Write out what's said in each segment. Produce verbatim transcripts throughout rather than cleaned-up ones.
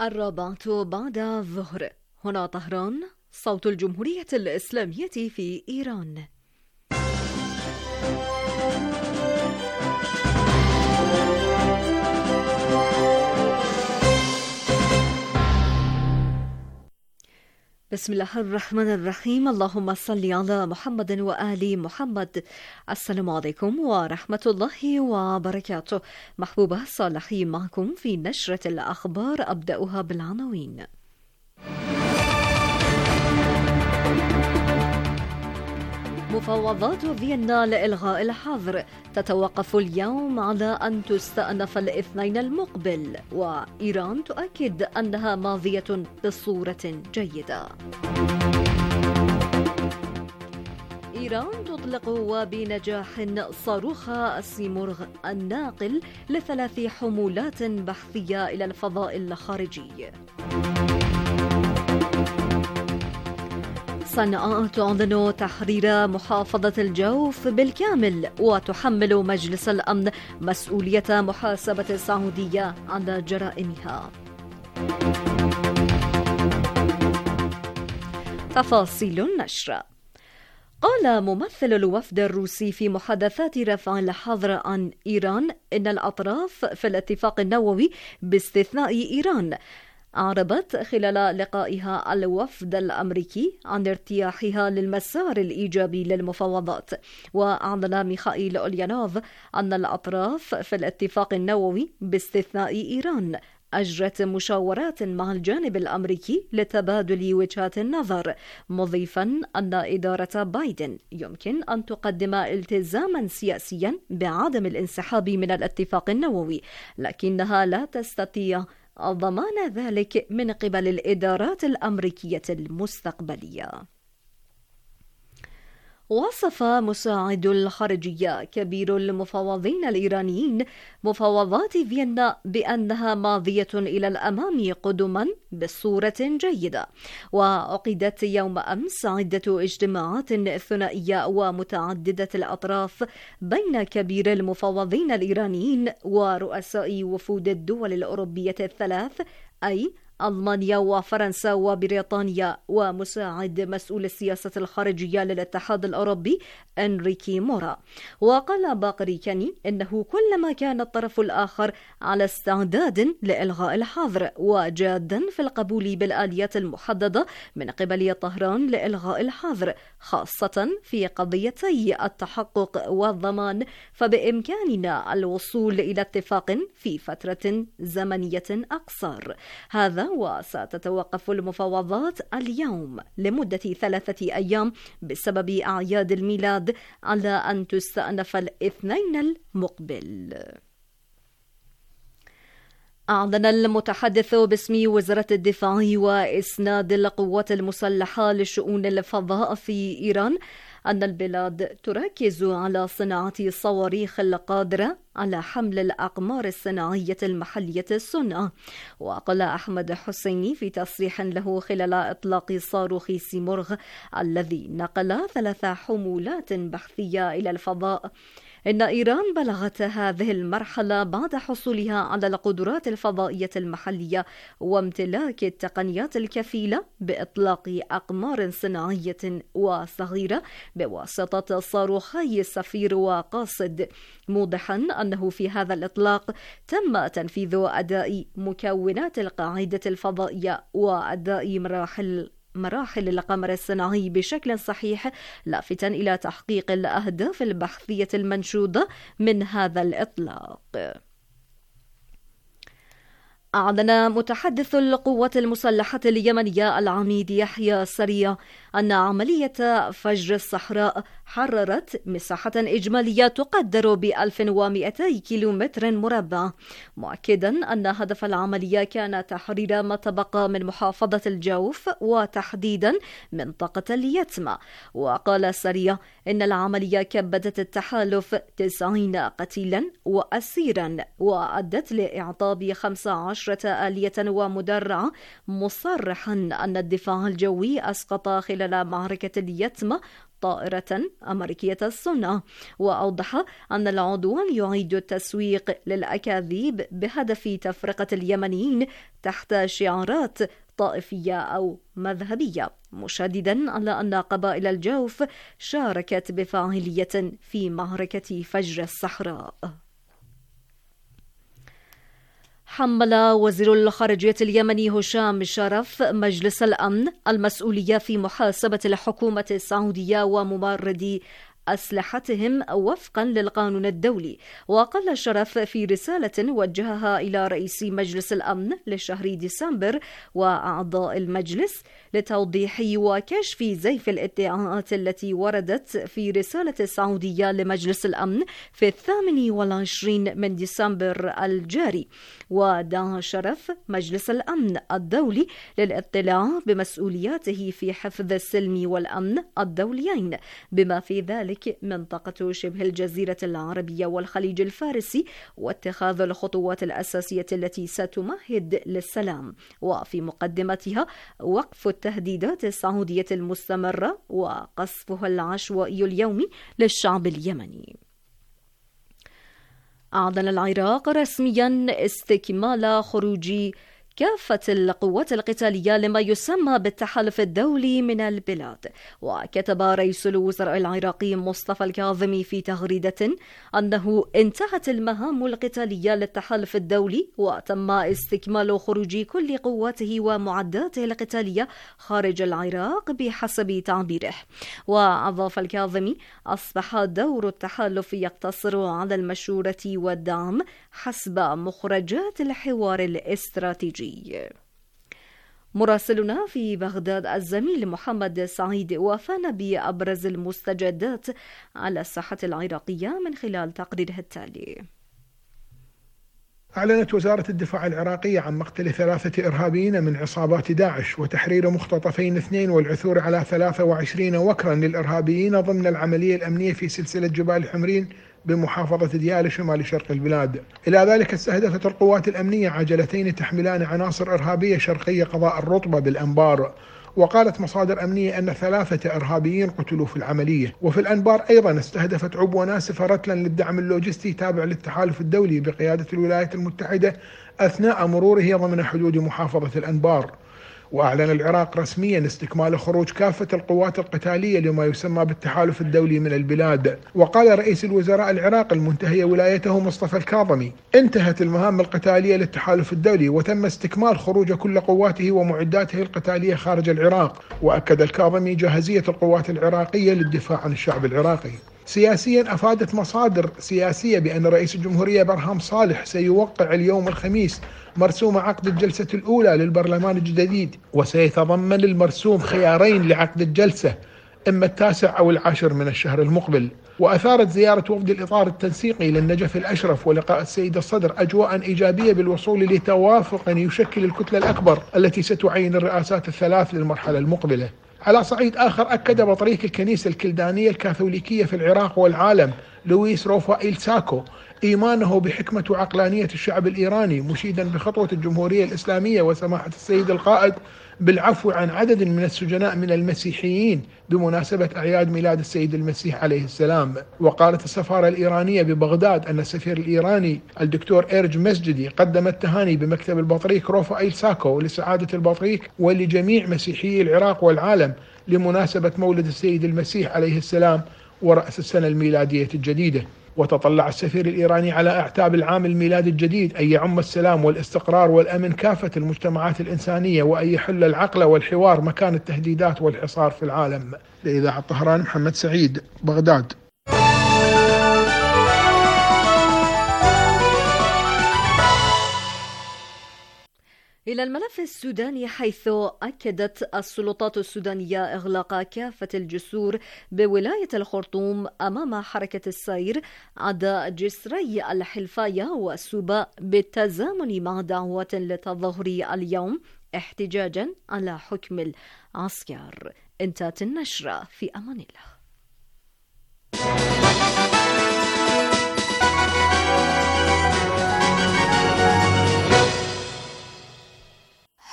الرابعة بعد الظهر. هنا طهران، صوت الجمهورية الإسلامية في إيران. بسم الله الرحمن الرحيم. اللهم صل على محمد وآل محمد. السلام عليكم ورحمة الله وبركاته. محبوبة صالحي معكم في نشرة الأخبار، أبدأها بالعناوين. مفاوضات فيينا لإلغاء الحظر تتوقف اليوم على أن تستأنف الاثنين المقبل، وإيران تؤكد أنها ماضية بصورة جيدة. إيران تطلق وبنجاح صاروخ سيمورغ الناقل لثلاث حمولات بحثية إلى الفضاء الخارجي. صنعاء تعلن تحرير محافظة الجوف بالكامل، وتحمل مجلس الأمن مسؤولية محاسبة السعودية على جرائمها. تفاصيل النشر. قال ممثل الوفد الروسي في محادثات رفع الحظر عن إيران إن الأطراف في الاتفاق النووي باستثناء إيران أعربت خلال لقائها الوفد الأمريكي عن ارتياحها للمسار الإيجابي للمفاوضات. وأعلن ميخائيل أوليانوف أن الأطراف في الاتفاق النووي باستثناء إيران أجرت مشاورات مع الجانب الأمريكي لتبادل وجهات النظر، مضيفا أن إدارة بايدن يمكن أن تقدم التزاما سياسيا بعدم الانسحاب من الاتفاق النووي، لكنها لا تستطيع ضمان ذلك من قبل الإدارات الأمريكية المستقبلية. وصف مساعد الخارجية كبير المفاوضين الإيرانيين مفاوضات فيينا بأنها ماضية إلى الأمام قدما بصورة جيدة. وعقدت يوم أمس عدة اجتماعات ثنائية ومتعددة الأطراف بين كبير المفاوضين الإيرانيين ورؤساء وفود الدول الأوروبية الثلاث، أي ألمانيا وفرنسا وبريطانيا، ومساعد مسؤول السياسة الخارجية للاتحاد الأوروبي أنريكي مورا. وقال باقر كاني إنه كلما كان الطرف الآخر على استعداد لإلغاء الحظر وجادا في القبول بالآليات المحددة من قبل طهران لإلغاء الحظر، خاصة في قضيتي التحقق والضمان، فبإمكاننا الوصول إلى اتفاق في فترة زمنية أقصر. هذا وستتوقف المفاوضات اليوم لمدة ثلاثة أيام بسبب أعياد الميلاد على أن تستأنف الاثنين المقبل. أعلن المتحدث باسم وزارة الدفاع وإسناد القوات المسلحة لشؤون الفضاء في إيران أن البلاد تركز على صناعة الصواريخ القادرة على حمل الأقمار الصناعية المحلية الصنع. وقال أحمد حسيني في تصريح له خلال إطلاق صاروخ سيمورغ الذي نقل ثلاث حمولات بحثية إلى الفضاء إن إيران بلغت هذه المرحلة بعد حصولها على القدرات الفضائية المحلية وامتلاك التقنيات الكفيلة بإطلاق أقمار صناعية وصغيرة بواسطة صاروخي سفير وقاصد، موضحا أنه في هذا الإطلاق تم تنفيذ أداء مكونات القاعدة الفضائية وأداء مراحل مراحل القمر الصناعي بشكل صحيح، لافتا إلى تحقيق الأهداف البحثية المنشودة من هذا الإطلاق. أعلن متحدث القوات المسلحة اليمنية العميد يحيى سريع أن عملية فجر الصحراء حررت مساحة إجمالية تقدر ب ألف ومئتي كيلومتر مربع، مؤكدا أن هدف العملية كان تحرير ما تبقى من محافظة الجوف وتحديدا منطقة اليتمة. وقال سريع إن العملية كبدت التحالف تسعين قتيلا وأسيرا وأدت لإعطاب خمسة عشر عشرة آلية ومدرعة، مصرحا أن الدفاع الجوي أسقط خلال معركة اليتمة طائرة أمريكية الصنع. وأوضح أن العدوان يعيد التسويق للأكاذيب بهدف تفرقة اليمنيين تحت شعارات طائفية أو مذهبية، مشددا على أن قبائل الجوف شاركت بفاعلية في معركة فجر الصحراء. حمل وزير الخارجية اليمني هشام شرف مجلس الأمن المسؤولية في محاسبة الحكومة السعودية وممرضي أسلحتهم وفقا للقانون الدولي. وقال شرف في رسالة وجهها إلى رئيس مجلس الأمن لشهر ديسمبر وأعضاء المجلس لتوضيح وكشف زيف الادعاءات التي وردت في رسالة السعودية لمجلس الأمن في الثامن والعشرين من ديسمبر الجاري. ودعا شرف مجلس الأمن الدولي للاطلاع بمسؤولياته في حفظ السلم والأمن الدوليين، بما في ذلك منطقة شبه الجزيرة العربية والخليج الفارسي، واتخاذ الخطوات الأساسية التي ستمهد للسلام، وفي مقدمتها وقف التهديدات السعودية المستمرة وقصفها العشوائي اليومي للشعب اليمني. أعلن العراق رسميا استكمال خروج كافة القوات القتالية لما يسمى بالتحالف الدولي من البلاد. وكتب رئيس الوزراء العراقي مصطفى الكاظمي في تغريدة أنه انتهت المهام القتالية للتحالف الدولي وتم استكمال خروج كل قواته ومعداته القتالية خارج العراق بحسب تعبيره. وأضاف الكاظمي: أصبح دور التحالف يقتصر على المشورة والدعم حسب مخرجات الحوار الاستراتيجي. مراسلنا في بغداد الزميل محمد سعيد وافانا بأبرز المستجدات على الساحة العراقية من خلال تقريره التالي. أعلنت وزارة الدفاع العراقية عن مقتل ثلاثة إرهابيين من عصابات داعش وتحرير مختطفين اثنين والعثور على ثلاثة وعشرين وكرا للإرهابيين ضمن العملية الأمنية في سلسلة جبال الحمرين بمحافظة ديالى شمال شرق البلاد. إلى ذلك استهدفت القوات الأمنية عجلتين تحملان عناصر إرهابية شرقية قضاء الرطبة بالأنبار. وقالت مصادر أمنية أن ثلاثة إرهابيين قتلوا في العملية. وفي الأنبار أيضا استهدفت عبوة ناسفة رتلا للدعم اللوجستي تابع للتحالف الدولي بقيادة الولايات المتحدة أثناء مروره ضمن حدود محافظة الأنبار. وأعلن العراق رسميا استكمال خروج كافة القوات القتالية لما يسمى بالتحالف الدولي من البلاد. وقال رئيس الوزراء العراقي المنتهي ولايته مصطفى الكاظمي: انتهت المهام القتالية للتحالف الدولي وتم استكمال خروج كل قواته ومعداته القتالية خارج العراق. وأكد الكاظمي جاهزية القوات العراقية للدفاع عن الشعب العراقي. سياسيا أفادت مصادر سياسية بأن رئيس الجمهورية برهام صالح سيوقع اليوم الخميس مرسوم عقد الجلسة الأولى للبرلمان الجديد، وسيتضمن المرسوم خيارين لعقد الجلسة، إما التاسع أو العاشر من الشهر المقبل. وأثارت زيارة وفد الإطار التنسيقي للنجف الأشرف ولقاء السيد الصدر أجواء إيجابية بالوصول لتوافق يشكل الكتلة الأكبر التي ستعين الرئاسات الثلاث للمرحلة المقبلة. على صعيد آخر، أكد بطريق الكنيسة الكلدانية الكاثوليكية في العراق والعالم لويس روفائيل ساكو إيمانه بحكمة وعقلانية الشعب الإيراني، مشيدا بخطوة الجمهورية الإسلامية وسماحة السيد القائد بالعفو عن عدد من السجناء من المسيحيين بمناسبة أعياد ميلاد السيد المسيح عليه السلام. وقالت السفارة الإيرانية ببغداد أن السفير الإيراني الدكتور إيرج مسجدي قدم التهاني بمكتب البطريق روفائيل ساكو لسعادة البطريق ولجميع مسيحيي العراق والعالم لمناسبة مولد السيد المسيح عليه السلام ورأس السنة الميلادية الجديدة. وتطلع السفير الإيراني على أعتاب العام الميلادي الجديد أن يعم السلام والاستقرار والأمن كافة المجتمعات الإنسانية، وأن يحل العقل والحوار مكان التهديدات والحصار في العالم. لإذاعة طهران، محمد سعيد، بغداد. إلى الملف السوداني، حيث أكدت السلطات السودانية إغلاق كافة الجسور بولاية الخرطوم أمام حركة السير عدا جسري الحلفاية والسوبا بالتزامن مع دعوات للتظاهر اليوم احتجاجا على حكم العسكر. انتهت النشرة، في أمان الله.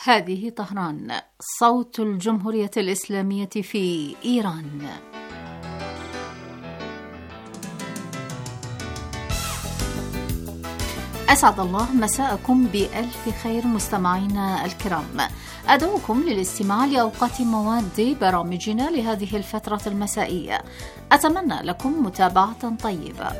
هذه طهران، صوت الجمهورية الإسلامية في إيران. أسعد الله مساءكم بألف خير مستمعينا الكرام. أدعوكم للاستماع لأوقات مواد برامجنا لهذه الفترة المسائية. أتمنى لكم متابعة طيبة.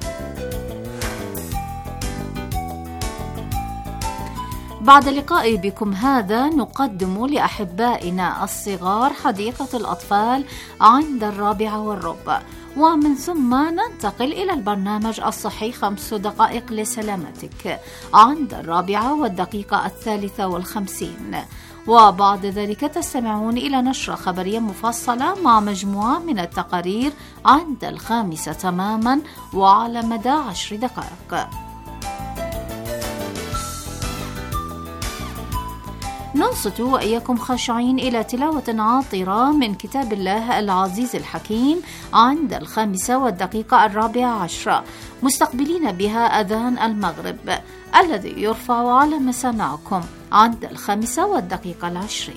بعد اللقاء بكم هذا نقدم لأحبائنا الصغار حديقة الأطفال عند الرابعة والربع، ومن ثم ننتقل إلى البرنامج الصحي خمس دقائق لسلامتك عند الرابعة والدقيقة الثالثة والخمسين، وبعد ذلك تستمعون إلى نشرة خبرية مفصلة مع مجموعة من التقارير عند الخامسة تماما وعلى مدى عشر دقائق. ننصت وإياكم خاشعين إلى تلاوة عاطرة من كتاب الله العزيز الحكيم عند الخامسة والدقيقة الرابعة عشرة، مستقبلين بها أذان المغرب الذي يرفع على مسامعكم عند الخامسة والدقيقة العشرين.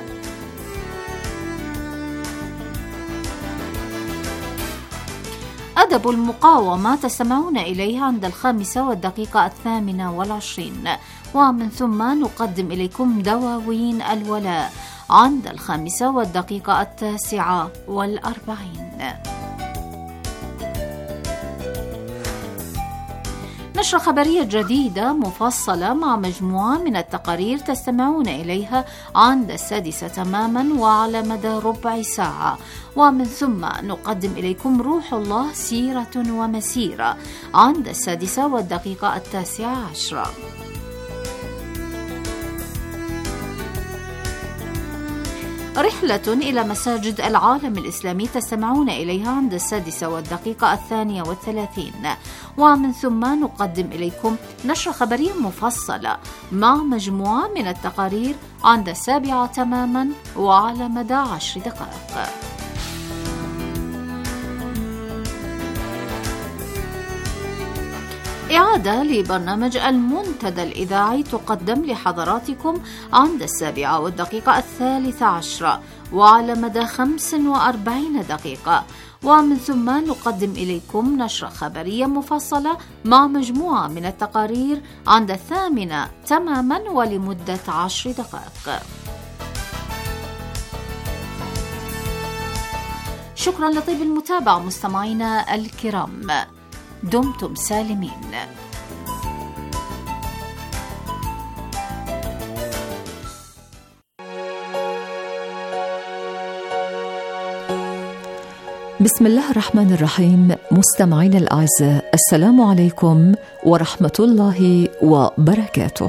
أدب المقاومة تستمعون إليه عند الخامسة والدقيقة الثامنة والعشرين، ومن ثم نقدم إليكم دواوين الولاء عند الخامسة والدقيقة التاسعة والأربعين. نشرة خبرية جديدة مفصلة مع مجموعة من التقارير تستمعون إليها عند السادسة تماما وعلى مدى ربع ساعة، ومن ثم نقدم إليكم روح الله سيرة ومسيرة عند السادسة والدقيقة التاسعة عشرة. رحلة إلى مساجد العالم الإسلامي تستمعون إليها عند السادسة والدقيقة الثانية والثلاثين، ومن ثم نقدم إليكم نشرة خبرية مفصلة مع مجموعة من التقارير عند السابعة تماما وعلى مدى عشر دقائق. إعادة لبرنامج المنتدى الإذاعي تقدم لحضراتكم عند السابعة والدقيقة الثالثة عشرة وعلى مدى خمس وأربعين دقيقة، ومن ثم نقدم إليكم نشرة خبرية مفصلة مع مجموعة من التقارير عند الثامنة تماما ولمدة عشر دقائق. شكرا لطيب المتابعة مستمعينا الكرام، دمتم سالمين. بسم الله الرحمن الرحيم. مستمعينا الأعزاء، السلام عليكم ورحمة الله وبركاته.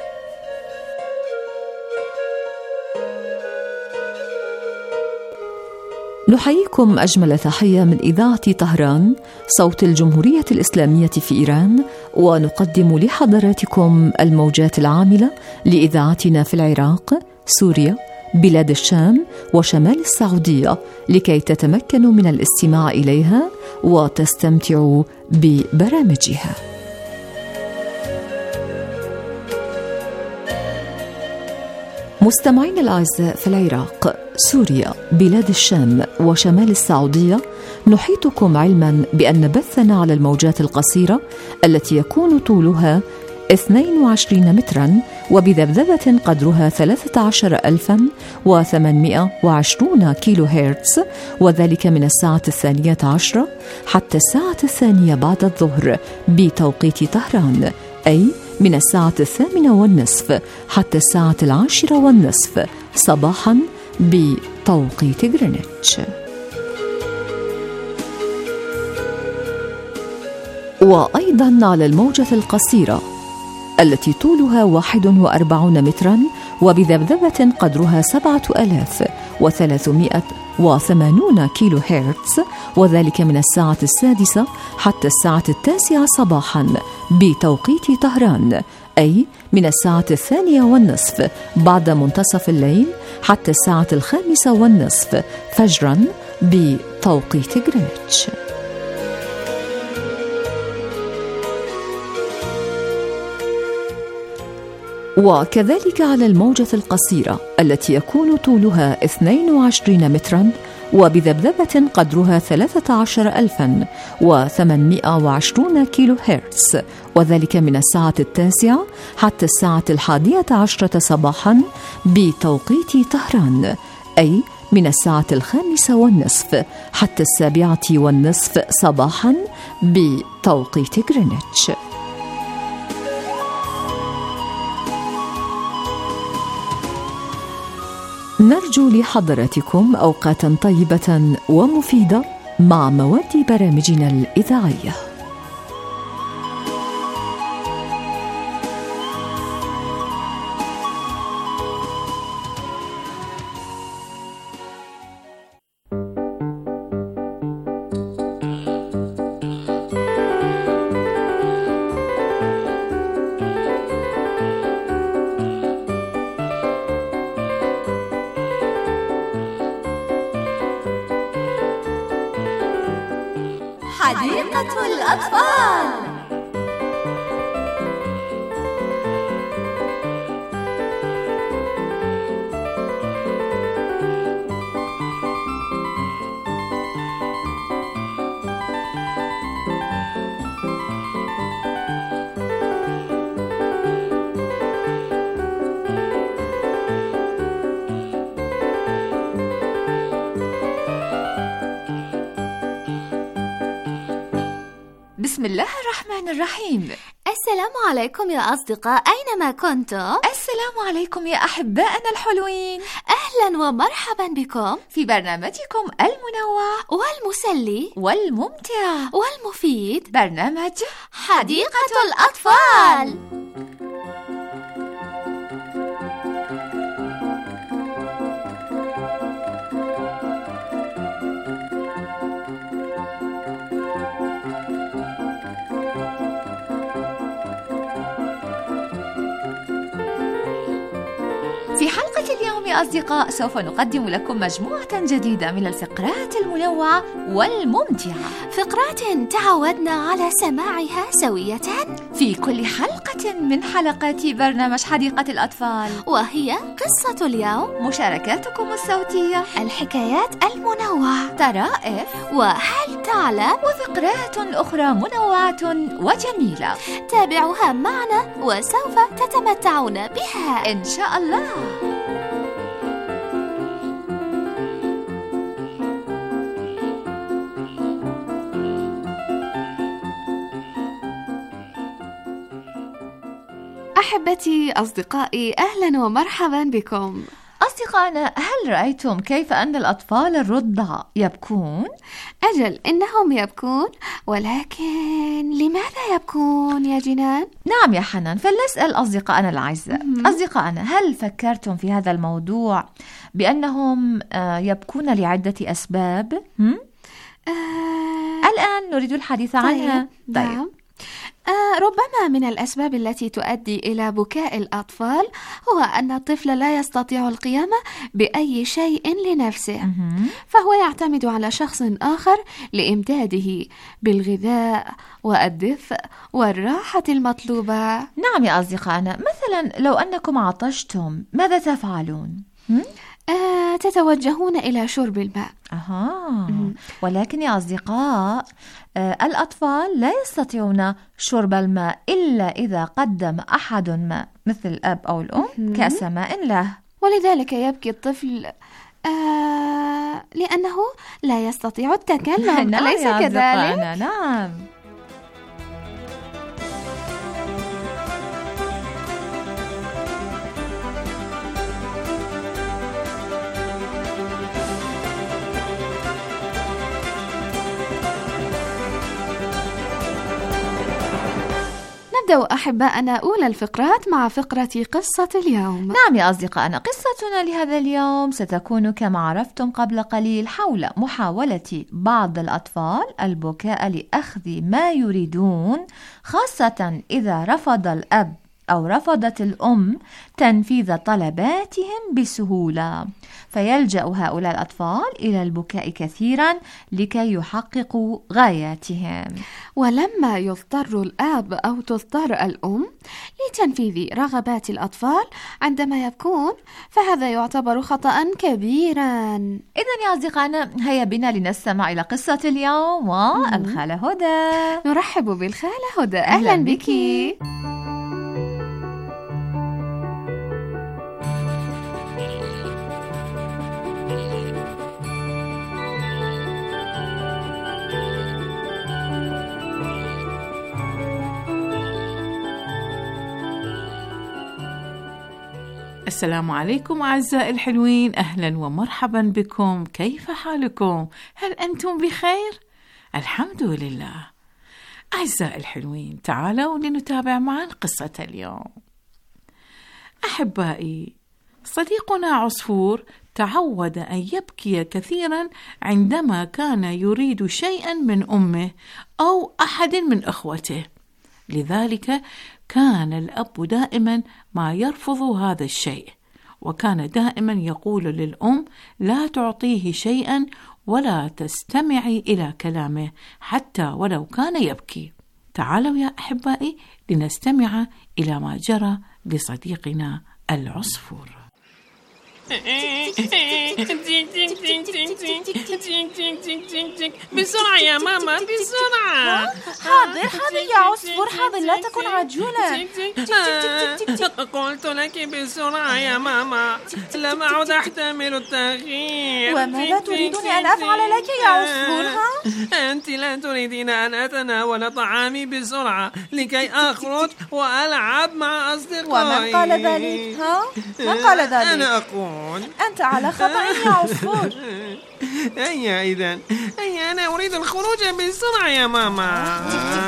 نحييكم أجمل تحية من إذاعة طهران صوت الجمهورية الإسلامية في إيران، ونقدم لحضراتكم الموجات العاملة لإذاعتنا في العراق، سوريا، بلاد الشام وشمال السعودية، لكي تتمكنوا من الاستماع إليها وتستمتعوا ببرامجها. مستمعين الأعزاء، في العراق، سوريا، بلاد الشام وشمال السعودية نحيطكم علما بأن بثنا على الموجات القصيرة التي يكون طولها اثنين وعشرين مترا وبذبذبة قدرها ثلاثة عشر ألفا وثمانمائة وعشرين كيلو هرتز، وذلك من الساعة الثانية عشرة حتى الساعة الثانية بعد الظهر بتوقيت طهران، أي من الساعة الثامنة والنصف حتى الساعة العاشرة والنصف صباحا بتوقيت غرينتش. وأيضا على الموجة القصيرة التي طولها واحد وأربعون مترا وبذبذبة قدرها سبعة آلاف وثلاثمائة وثمانون كيلو هرتز، وذلك من الساعة السادسة حتى الساعة التاسعة صباحا بتوقيت طهران، أي من الساعة الثانية والنصف بعد منتصف الليل حتى الساعة الخامسة والنصف فجرا بتوقيت غرينتش. وكذلك على الموجة القصيرة التي يكون طولها اثنين وعشرين متراً وبذبذبة قدرها ثلاثة عشر ألفاً وثمانمائة وعشرين كيلو هرتز، وذلك من الساعة التاسعة حتى الساعة الحادية عشرة صباحاً بتوقيت طهران، أي من الساعة الخامسة والنصف حتى السابعة والنصف صباحاً بتوقيت غرينتش. نرجو لحضراتكم أوقاتا طيبة ومفيدة مع مواد برامجنا الإذاعية. حديقة الأطفال. بسم الله الرحمن الرحيم. السلام عليكم يا أصدقاء أينما كنتم. السلام عليكم يا أحبائنا الحلوين. أهلا ومرحبا بكم في برنامجكم المنوع والمسلي والممتع والمفيد، برنامج حديقة الأطفال. في حلقة اليوم يا أصدقاء سوف نقدم لكم مجموعة جديدة من الفقرات المنوعة والممتعة، فقرات تعودنا على سماعها سوية في كل حلقة من حلقات برنامج حديقة الأطفال، وهي قصة اليوم، مشاركاتكم الصوتية، الحكايات المنوعة، طرائف، وهل تعلم، وفقرات أخرى منوعة وجميلة. تابعوها معنا وسوف تتمتعون بها إن شاء الله. أحبتي أصدقائي، أهلا ومرحبا بكم. أصدقائنا، هل رأيتم كيف أن الأطفال الرضع يبكون؟ أجل، إنهم يبكون، ولكن لماذا يبكون يا جنان؟ نعم يا حنان، فلنسأل أصدقائنا الأعزاء. أصدقائنا، هل فكرتم في هذا الموضوع بأنهم يبكون لعدة أسباب؟ آه... الآن نريد الحديث عنها. طيب, طيب. نعم. آه ربما من الأسباب التي تؤدي إلى بكاء الأطفال هو أن الطفل لا يستطيع القيام بأي شيء لنفسه، فهو يعتمد على شخص آخر لإمداده بالغذاء والدفء والراحة المطلوبة. نعم يا أصدقائنا، مثلا لو أنكم عطشتم ماذا تفعلون؟ آه، تتوجهون إلى شرب الماء. أها. ولكن يا أصدقاء، آه، الأطفال لا يستطيعون شرب الماء إلا إذا قدم أحد ما مثل الأب أو الأم كأس ماء له، ولذلك يبكي الطفل آه، لأنه لا يستطيع التكلم. نعم أليس كذلك؟ نعم. نبدأ أحبائنا أولى الفقرات مع فقرة قصة اليوم. نعم يا أصدقائنا، قصتنا لهذا اليوم ستكون كما عرفتم قبل قليل حول محاولة بعض الأطفال البكاء لأخذ ما يريدون، خاصة إذا رفض الأب أو رفضت الأم تنفيذ طلباتهم بسهولة، فيلجأ هؤلاء الأطفال إلى البكاء كثيرا لكي يحققوا غاياتهم. ولما يضطر الأب أو تضطر الأم لتنفيذ رغبات الأطفال عندما يبكون، فهذا يعتبر خطأ كبيرا. إذن يا أصدقائنا، هيا بنا لنستمع إلى قصة اليوم والخالة هدى. نرحب بالخالة هدى، أهلا, أهلا بك. السلام عليكم أعزائي الحلوين، أهلا ومرحبا بكم. كيف حالكم؟ هل أنتم بخير؟ الحمد لله. أعزائي الحلوين، تعالوا لنتابع معا قصة اليوم. أحبائي، صديقنا عصفور تعود أن يبكي كثيرا عندما كان يريد شيئا من أمه أو أحد من أخوته، لذلك كان الأب دائما ما يرفض هذا الشيء، وكان دائما يقول للأم لا تعطيه شيئا ولا تستمعي إلى كلامه حتى ولو كان يبكي. تعالوا يا أحبائي لنستمع إلى ما جرى لصديقنا العصفور. بسرعة يا ماما، بسرعة. حاضر حاضر يا عصفور، حاضر، لا تكن عجولا. قلت لك بسرعة يا ماما، لم أعد أحتمل التغيير. وماذا تريدني أن أفعل لك يا عصفور؟ ها؟ أنت لا تريدين أن أتناول طعامي بسرعة لكي أخرج وألعب مع أصدقائي. ومن قال ذلك؟ ها؟ من قال ذلك؟ أنا أقول أنت على خطأ يا عصفور. هيا إذن، هيا أنا أريد الخروج بسرعة يا ماما.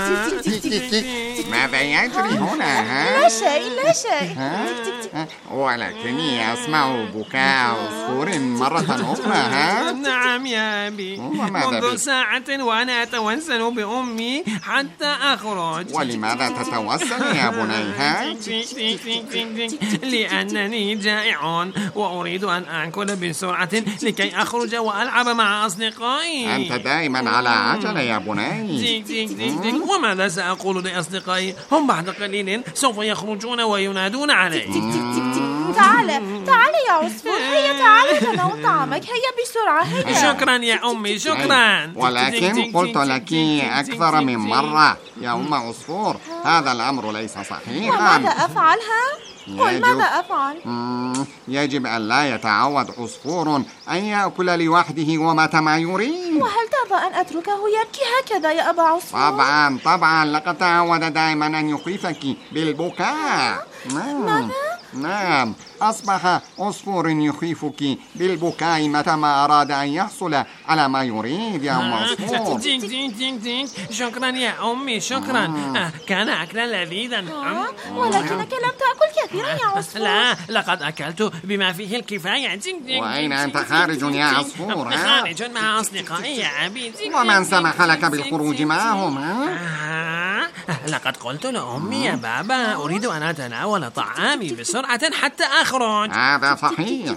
ماذا يجري هنا؟ لا شيء لا شيء. ولكني أسمع بكاء عصفور مرة أخرى. نعم يا أبي، منذ ساعة وأنا أتوسل بأمي حتى أخرج. ولماذا تتوسل يا بني؟ لأنني جائع وأريد أن أكل بسرعة لكي أخرج وألعب مع أصدقائي. أنت دائما على عجلة يا بني. وماذا سأقول لأصدقائي؟ هم بعد قليل سوف يخرجون وينادون علي. تعال تعال يا عصفور، هيا تعال تناول طعامك، هيا بسرعة هيا. شكرا يا أمي، شكرا. ولكن قلت لك أكثر من مرة يا أم عصفور، هذا الأمر ليس صحيحا. وماذا أفعلها؟ قل ماذا أفعل؟ يجب أن لا يتعود عصفور أن يأكل لوحده ومتى ما يريد. وهل ترضى أن أتركه يبكي هكذا يا أبا عصفور؟ طبعا طبعا، لقد تعود دائما أن يخيفك بالبكاء. ماذا؟ نعم، أصبح عصفور يخيفك بالبكاء متى ما أراد أن يحصل على ما يريد يا أم عصفور. شكرا يا أمي، شكرا. كان أكلا لذيذا. ولكنك لم تأكل كثيرا يا عصفور. لا، لقد أكلت بما فيه الكفاية. وأين أنت خارج يا عصفور؟ خارج مع أصدقائي يا أبي. ومن سمح لك بالخروج معهم؟ لقد قلت لأمي يا بابا أريد أن أتناول طعامي بسرعة حتى أخرج. هذا صحيح،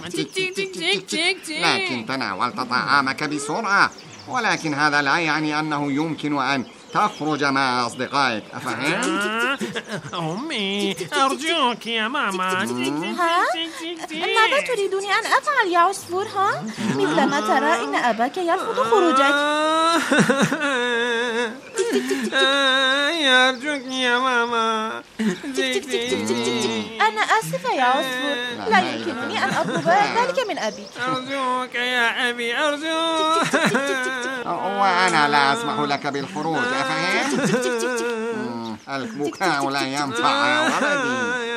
لكن تناولت طعامك بسرعة، ولكن هذا لا يعني أنه يمكن أن تخرج مع أصدقائك، أفهمت؟ أمي أرجوك يا ماما. ها؟ ماذا تريدني أن أفعل يا عصفور؟ ها؟ مثلما ترى إن أباك يرفض خروجك. أرجوك يا ماما. أنا آسفة يا عصفور، لا يمكنني أن أطلب ذلك من أبي. أرجوك يا أبي، أرجوك. وأنا لا أسمح لك بالخروج، أفهمت؟ البكاء لا ينفع يا ولدي.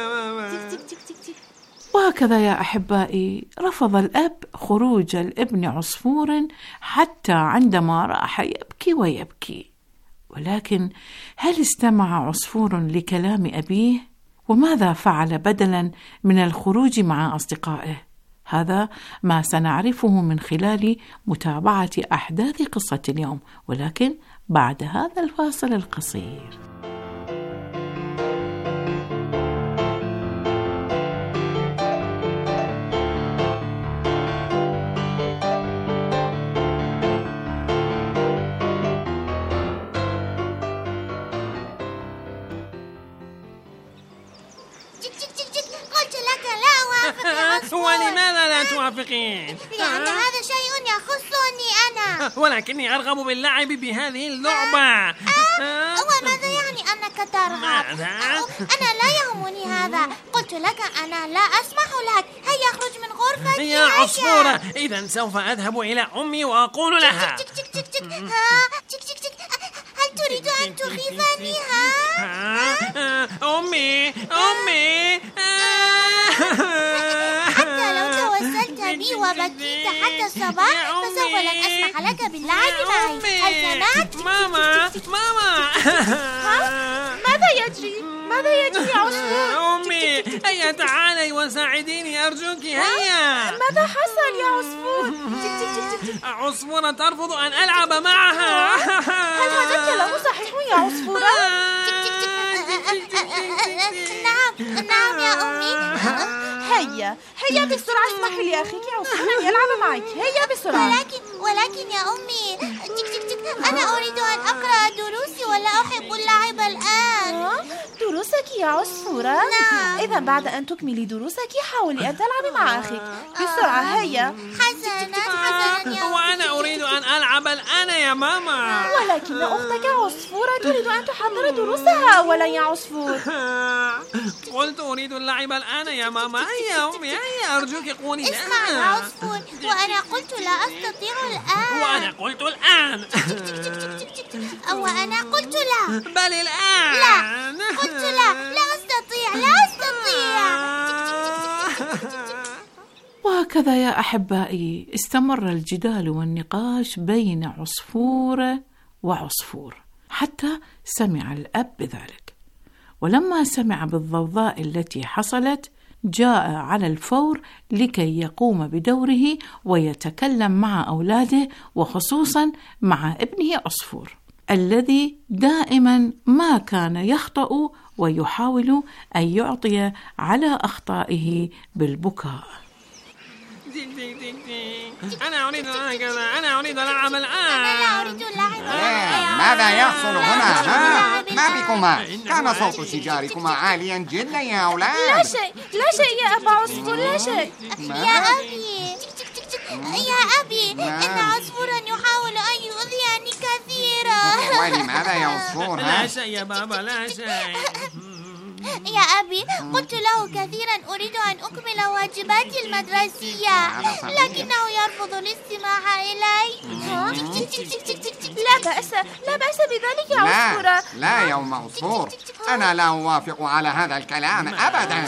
وهكذا يا أحبائي، رفض الأب خروج الابن عصفور حتى عندما راح يبكي ويبكي. ولكن هل استمع عصفور لكلام أبيه؟ وماذا فعل بدلا من الخروج مع أصدقائه؟ هذا ما سنعرفه من خلال متابعة أحداث قصة اليوم، ولكن بعد هذا الفاصل القصير. توافقين؟ لأن هذا شيء يخصني أنا. ولكني أرغب باللعب بهذه اللعبة. آه. آه. وماذا يعني أنك ترغب؟ ماذا؟ أنا لا يهمني هذا. قلت لك أنا لا أسمح لك. هيا اخرج من غرفتي. يا عصفورة، إذا سوف أذهب إلى أمي وأقول لها. تك تك تك تك ها تك تك تك. هل تريد أن تخيفني؟ ها أمي أمي. حتى لو توسلت بي وبكيت حتى الصباح فسوف لن أسمح لك باللعب معي. هل سمعت؟ ماما ماما. ماذا يجري؟ ماذا يجري يا عصفور؟ أمي هيا تعالي وساعديني أرجوك. هيا. ماذا حصل يا عصفور؟ عصفورة ترفض أن ألعب معها. هل هذا الكلام صحيح يا عصفورة؟ نعم نعم يا أمي. هيا هيا بسرعة، اسمحي لي أخيك يا عصفور أن يلعب معك. هيا بسرعة. ولكن ولكن يا أمي، تك تك تك، أنا أريد أن أقرأ دروسي ولا أحب اللعب الآن. دروسك يا عصفورة؟ نعم. إذا بعد أن تكملي دروسك حاولي أن تلعبي مع أخيك. بسرعة هيا. حسنا حسنا يا أمي. وأنا أريد أن ألعب الآن يا ماما. ولكن أختك عصفورة تريد أن تحضر دروسها أولا يا عصفور. قلت أريد اللعب الآن يا ماما. هيا أمي هيا أرجوك قولي لها. اسمع يا عصفور، وأنا قلت لا أستطيع الآن. وأنا قلت الآن. وأنا قلت لا. بل الآن. لا قلت لا لا أستطيع لا أستطيع. وهكذا يا أحبائي استمر الجدال والنقاش بين عصفورة وعصفور حتى سمع الأب بذلك. ولما سمع بالضوضاء التي حصلت جاء على الفور لكي يقوم بدوره ويتكلم مع أولاده، وخصوصا مع ابنه عصفور الذي دائما ما كان يخطأ ويحاول أن يعطي على أخطائه بالبكاء. أنا أريد هكذا، أنا أريد ألعب الآن. أنا أريد اللعب. ماذا يحصل هنا؟ ها؟ ما بكما؟ كان صوت شجاركما عاليا جدا يا أولاد. لا شيء لا شيء يا أبا عصفور، لا شيء. يا أبي يا أبي إن عصفورا يحاول أن يؤذيني كثيرا. ولماذا يا عصفور؟ لا شيء يا بابا لا شيء. يا أبي قلت له كثيرا أريد أن أكمل واجباتي المدرسية، لكنه يرفض الاستماع إلي. لا بأس لا بأس بذلك يا عصفورة. لا لا يا أم عصفور، أنا لا أوافق على هذا الكلام أبدا.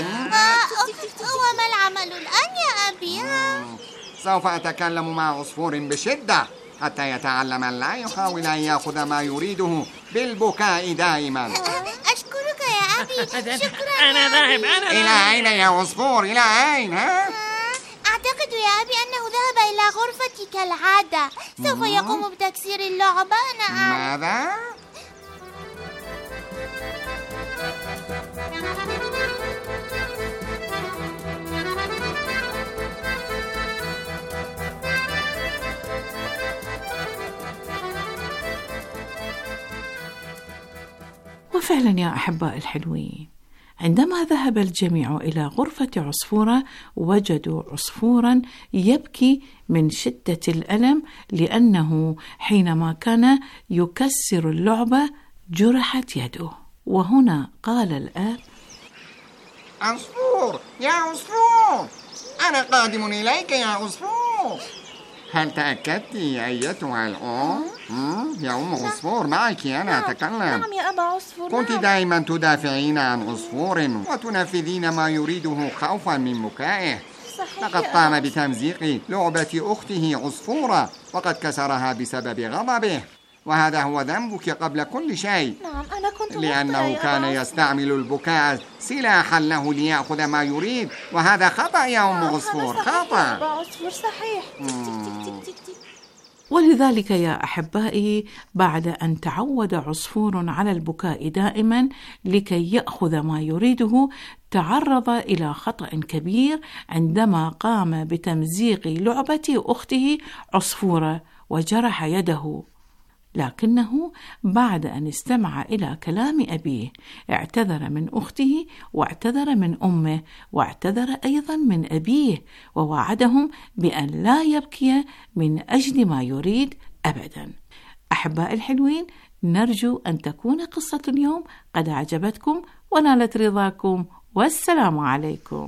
وما العمل الآن يا أبي؟ سوف أتكلم مع عصفور بشدة حتى يتعلم أن لا يحاول أن يأخذ ما يريده بالبكاء دائما. أشكرك يا أبي. شكرا. أنا ذاهب. أنا إلى أين يا عصفور؟ إلى أين؟ ها؟ أعتقد يا أبي أنه ذهب إلى غرفتي كالعادة. سوف يقوم بتكسير اللعبة. أنا ماذا؟ وفعلا يا أحباء الحلوين، عندما ذهب الجميع إلى غرفة عصفورة وجدوا عصفورا يبكي من شدة الألم لأنه حينما كان يكسر اللعبة جرحت يده. وهنا قال الآب: عصفور يا عصفور، أنا قادم إليك يا عصفور. هل تأكدت أيتها الأم؟ يا أم عصفور معك أنا أتكلم. نعم يا أبا عصفور. كنت نعم. دائما تدافعين عن عصفور وتنفذين ما يريده خوفا من بكائه. صحيح. لقد قام بتمزيق لعبة أخته عصفورة وقد كسرها بسبب غضبه، وهذا هو ذنبك قبل كل شيء. نعم أنا كنت لأنه كان يستعمل البكاء سلاحا له ليأخذ ما يريد، وهذا خطأ يا أم عصفور، خطأ. أبا عصفور صحيح. ولذلك يا أحبائي بعد أن تعود عصفور على البكاء دائما لكي يأخذ ما يريده، تعرض إلى خطأ كبير عندما قام بتمزيق لعبة أخته عصفورة وجرح يده. لكنه بعد أن استمع إلى كلام أبيه اعتذر من أخته واعتذر من أمه واعتذر أيضا من أبيه، ووعدهم بأن لا يبكي من أجل ما يريد أبدا. أحباء الحلوين، نرجو أن تكون قصة اليوم قد أعجبتكم ونالت رضاكم، والسلام عليكم.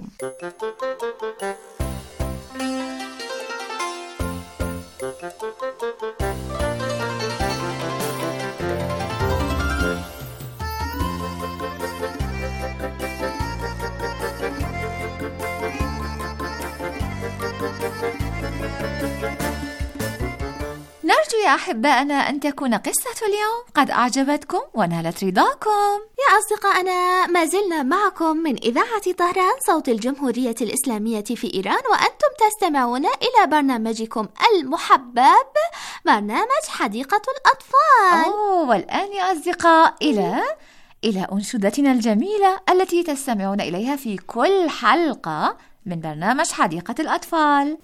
نرجو يا أحبائنا أن تكون قصة اليوم قد أعجبتكم ونالت رضاكم. يا أصدقائنا، ما زلنا معكم من إذاعة طهران صوت الجمهورية الإسلامية في إيران، وأنتم تستمعون إلى برنامجكم المحبب، برنامج حديقة الأطفال. أوه، والآن يا أصدقاء إلى إلى أنشودتنا الجميلة التي تستمعون إليها في كل حلقة من برنامج حديقة الأطفال.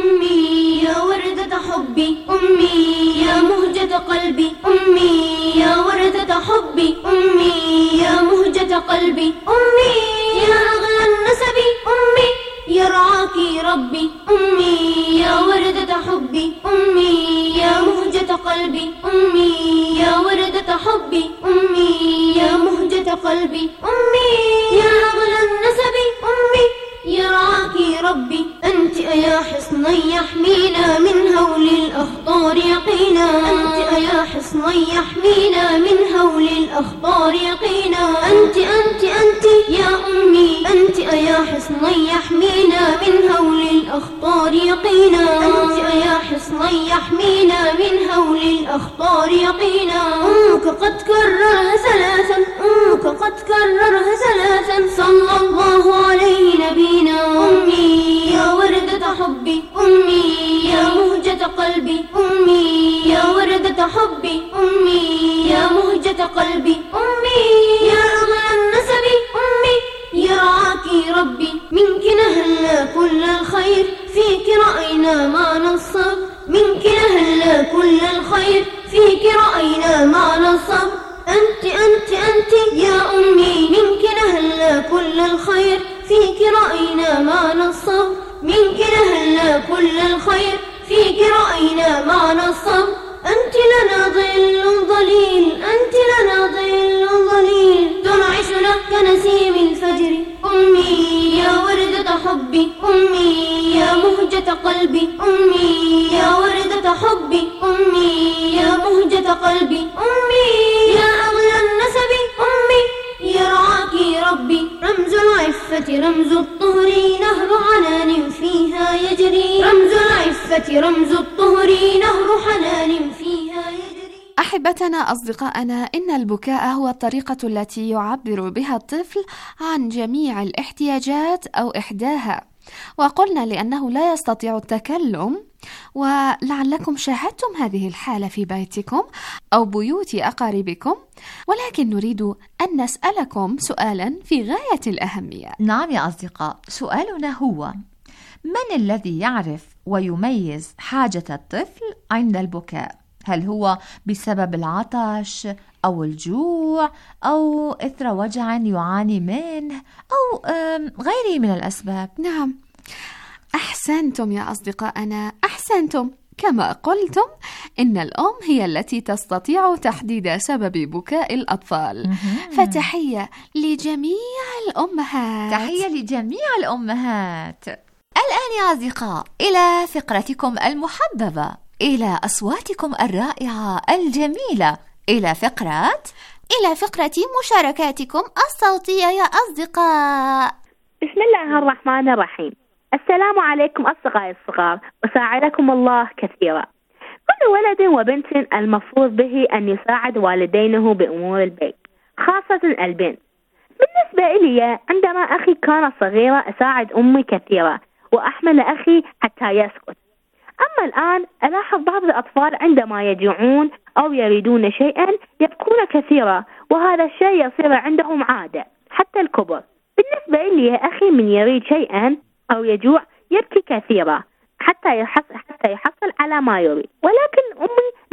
أمي يا وردة حبي، أمي يا مهجة قلبي، أمي يا وردة حبي، أمي يا مهجة قلبي، أمي يا أغلى النسب، أمي يرعاك ربي، أمي يا وردة حبي، أمي يا مهجة قلبي، أمي يا وردة حبي، أمي يا مهجة قلبي، أمي يا أغلى النسب، أمي يرعاك ربي. أنت يا حصني يحمينا من هول الأخطار يقينا، أنت يا حصني يحمينا من هول الأخطار يقينا، أنت أنت أنت يا أمي، أنت يا حصني يحمينا من هول الأخطار يقينا، أنت يا حصني يحمينا من هول الأخطار يقينا. أمك قد كررها ثلاثا، أمك قد كررها ثلاثا، صلى الله عليه نبينا. أمي يا وردة حبي، أمي يا مهجة قلبي، أمي يا وردة حبي، أمي يا مهجة قلبي، أمي يا أغلى النسب، أمي يرعاك ربي. منك نهلنا كل الخير، فيك رأينا معنى الصبر، منك نهلنا كل الخير، فيك رأينا معنى الصبر. أنت أنت أنت يا أمي، منك نهلنا كل الخير، فيك رأينا معنى الصبر، منك نهلنا كل الخير، فيك رأينا معنى الصبر. أنت لنا ظل ظليل، أنت لنا ظل ظليل، تنعشنا كنسيم الفجر. أمي يا وردة حبي، أمي يا مهجة قلبي، أمي يا وردة حبي، أمي يا مهجة قلبي، أمي يا أغلى النسب، أمي يرعاك ربي. رمز العفة رمز الطهر، نهر حنان فيها يجري، رمز العفة رمز الطهر، نهر حنان فيها يجري. أحبتنا أصدقائنا، إن البكاء هو الطريقة التي يعبر بها الطفل عن جميع الاحتياجات أو إحداها، وقلنا لأنه لا يستطيع التكلم، ولعلكم شاهدتم هذه الحالة في بيتكم أو بيوت أقاربكم، ولكن نريد أن نسألكم سؤالا في غاية الأهمية. نعم يا أصدقاء، سؤالنا هو: من الذي يعرف ويميز حاجة الطفل عند البكاء؟ هل هو بسبب العطش أو الجوع أو إثر وجع يعاني منه أو غيره من الأسباب؟ نعم، أحسنتم يا أصدقائنا، أحسنتم. كما قلتم، إن الأم هي التي تستطيع تحديد سبب بكاء الأطفال. فتحية لجميع الأمهات، تحية لجميع الأمهات. الآن يا أصدقاء إلى فقرتكم المحببة، إلى أصواتكم الرائعة الجميلة، إلى فقرة إلى فقرة مشاركاتكم الصوتية يا أصدقاء. بسم الله الرحمن الرحيم. السلام عليكم أصدقائي الصغار، وساعدكم الله كثيرا. كل ولد وبنت المفروض به أن يساعد والدينه بأمور البيت، خاصة البنت. بالنسبة إلي، عندما أخي كان صغيرا أساعد أمي كثيرا وأحمل أخي حتى يسكت. أما الآن ألاحظ بعض الأطفال عندما يجوعون أو يريدون شيئا يبكون كثيرا، وهذا الشيء يصير عندهم عادة حتى الكبر. بالنسبة لي أخي من يريد شيئا أو يجوع يبكي كثيرا حتى يحصل, حتى يحصل على ما يريد، ولكن أمي لا تعطي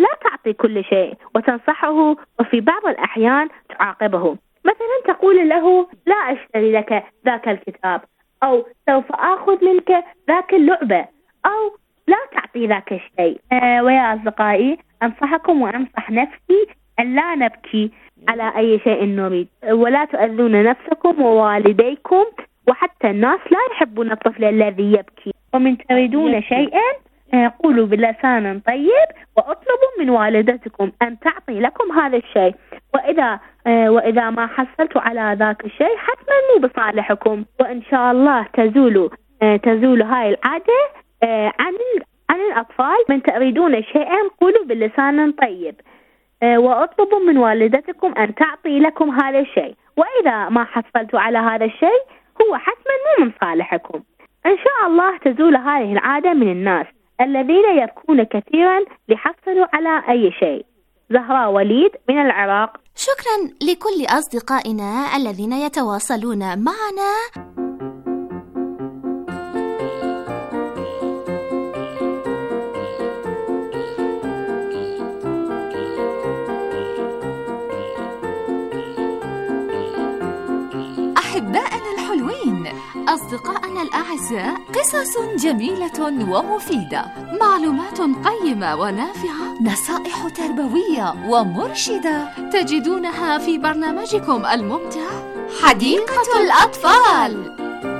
تعطي كل شيء وتنصحه، وفي بعض الأحيان تعاقبه. مثلا تقول له لا أشتري لك ذاك الكتاب، أو سوف أخذ منك ذاك اللعبة، أو لا تعطي ذاك الشيء. أه ويا أصدقائي، أنصحكم وأنصح نفسي أن لا نبكي على أي شيء نريد، ولا تؤذون نفسكم ووالديكم، وحتى الناس لا يحبون الطفل الذي يبكي. ومن تريدون شيئا قولوا بلسان طيب، واطلبوا من والدتكم أن تعطي لكم هذا الشيء، وإذا وإذا ما حصلتوا على ذاك الشيء حتما مو بصالحكم، وإن شاء الله تزول تزول هاي العادة عن عن الأطفال. من تريدون شيئا قولوا بلسان طيب، واطلبوا من والدتكم أن تعطي لكم هذا الشيء، وإذا ما حصلتوا على هذا الشيء هو حتما مو من صالحكم. إن شاء الله تزول هذه العادة من الناس الذين يبكون كثيرا ليحصلوا على أي شيء. زهراء وليد من العراق. شكرا لكل أصدقائنا الذين يتواصلون معنا. أحبائنا الحلوين، أصدقائنا الأعزاء، قصص جميلة ومفيدة، معلومات قيمة ونافعة، نصائح تربوية ومرشدة تجدونها في برنامجكم الممتع حديقة الأطفال.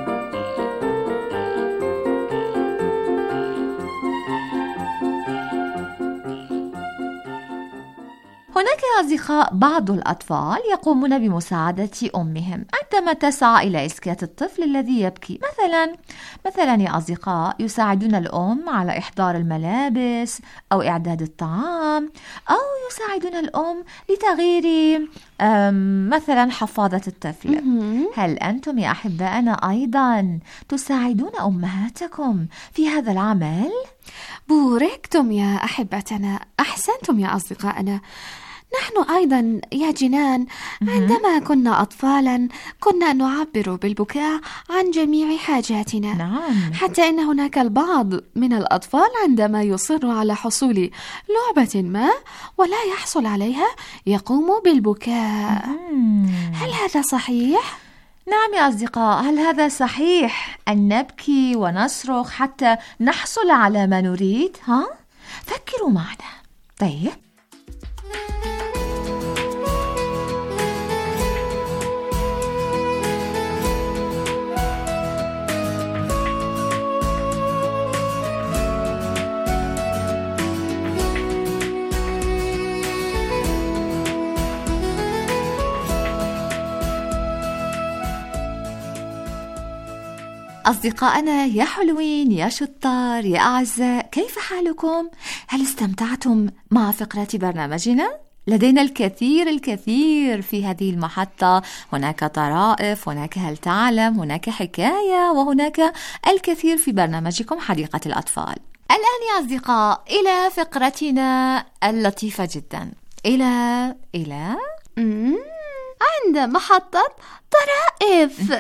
هناك أصدقاء بعض الأطفال يقومون بمساعدة أمهم عندما تسعى إلى إسكات الطفل الذي يبكي. مثلا مثلا يا أصدقاء، يساعدون الأم على إحضار الملابس أو إعداد الطعام، أو يساعدون الأم لتغيير مثلا حفاضة الطفل. هل أنتم يا أحبائنا أيضا تساعدون أمهاتكم في هذا العمل؟ بوركتم يا أحبتنا، أحسنتم يا أصدقائنا. نحن أيضا يا جنان عندما كنا أطفالا كنا نعبر بالبكاء عن جميع حاجاتنا. نعم. حتى إن هناك البعض من الأطفال عندما يصر على حصول لعبة ما ولا يحصل عليها يقوم بالبكاء. هل هذا صحيح؟ نعم يا أصدقاء، هل هذا صحيح أن نبكي ونصرخ حتى نحصل على ما نريد؟ ها؟ فكروا معنا. طيب، أصدقائنا يا حلوين يا شطار يا أعزاء، كيف حالكم؟ هل استمتعتم مع فقرة برنامجنا؟ لدينا الكثير الكثير في هذه المحطة، هناك طرائف، هناك هل تعلم، هناك حكاية، وهناك الكثير في برنامجكم حديقة الأطفال. الآن يا أصدقاء إلى فقرتنا اللطيفة جدا، إلى إلى عند محطة طرائف.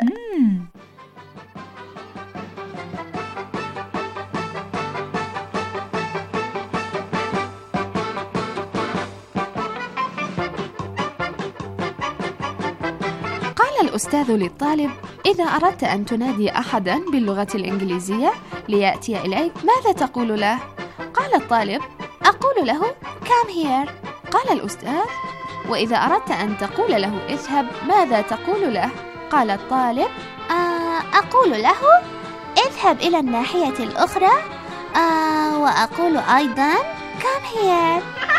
الأستاذ للطالب: إذا أردت أن تنادي أحدا باللغة الإنجليزية ليأتي إليك ماذا تقول له؟ قال الطالب: أقول له come here. قال الأستاذ: وإذا أردت أن تقول له اذهب ماذا تقول له؟ قال الطالب: آه أقول له اذهب إلى الناحية الأخرى، آه وأقول أيضا come here.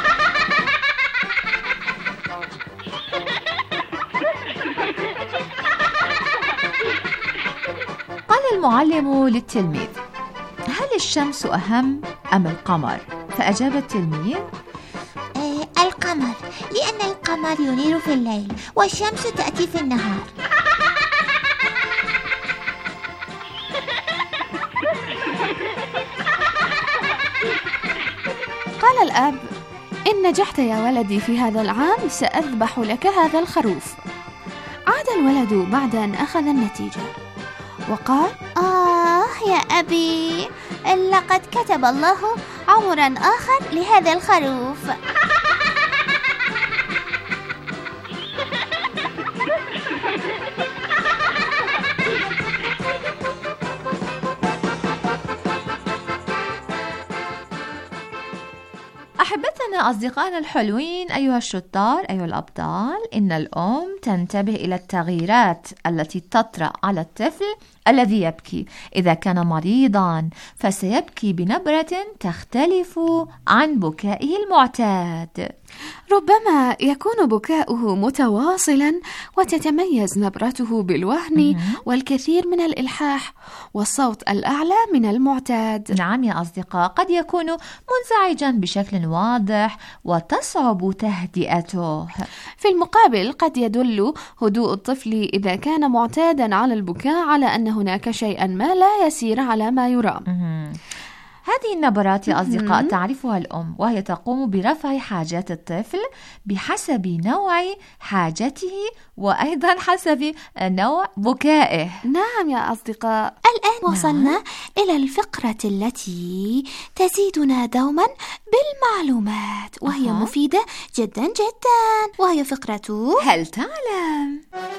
قال المعلم للتلميذ: هل الشمس أهم أم القمر؟ فأجاب التلميذ: آه القمر، لأن القمر ينير في الليل والشمس تأتي في النهار. قال الأب: إن نجحت يا ولدي في هذا العام سأذبح لك هذا الخروف. عاد الولد بعد أن أخذ النتيجة وقال: آه يا أبي، لقد كتب الله عمرا آخر لهذا الخروف. إننا أصدقائنا الحلوين أيها الشطار أيها الأبطال، إن الأم تنتبه إلى التغييرات التي تطرأ على الطفل الذي يبكي. إذا كان مريضا فسيبكي بنبرة تختلف عن بكائه المعتاد. ربما يكون بكاؤه متواصلا وتتميز نبرته بالوهن والكثير من الإلحاح والصوت الأعلى من المعتاد. نعم يا أصدقاء، قد يكون منزعجا بشكل واضح وتصعب تهدئته. في المقابل قد يدل هدوء الطفل إذا كان معتادا على البكاء على أن هناك شيئا ما لا يسير على ما يرام. هذه النبرات يا أصدقاء تعرفها الأم، وهي تقوم برفع حاجات الطفل بحسب نوع حاجته وأيضا حسب نوع بكائه. نعم يا أصدقاء، الآن وصلنا نعم. إلى الفقرة التي تزيدنا دوما بالمعلومات، وهي أه. مفيدة جدا جدا، وهي فقرة هل تعلم؟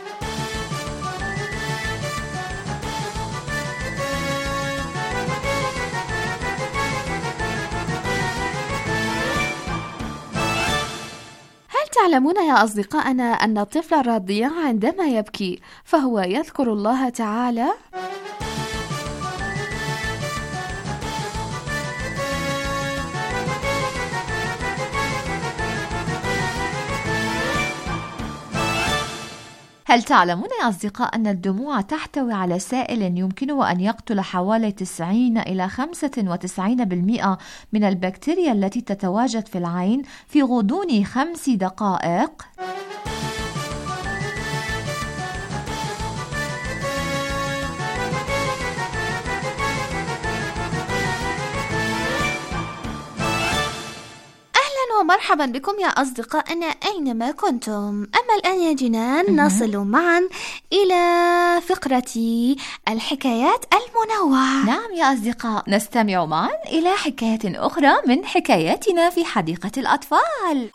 تعلمون يا أصدقائنا أن الطفل الرضيع عندما يبكي فهو يذكر الله تعالى هل تعلمون يا أصدقاء أن الدموع تحتوي على سائل يمكنه أن يقتل حوالي تسعين إلى خمسة وتسعين بالمئة من البكتيريا التي تتواجد في العين في غضون خمس دقائق؟ ومرحبا بكم يا أصدقائنا أينما كنتم. أما الآن يا جنان نصل معا إلى فقرة الحكايات المنوعة. نعم يا أصدقاء، نستمع معا إلى حكاية أخرى من حكاياتنا في حديقة الأطفال.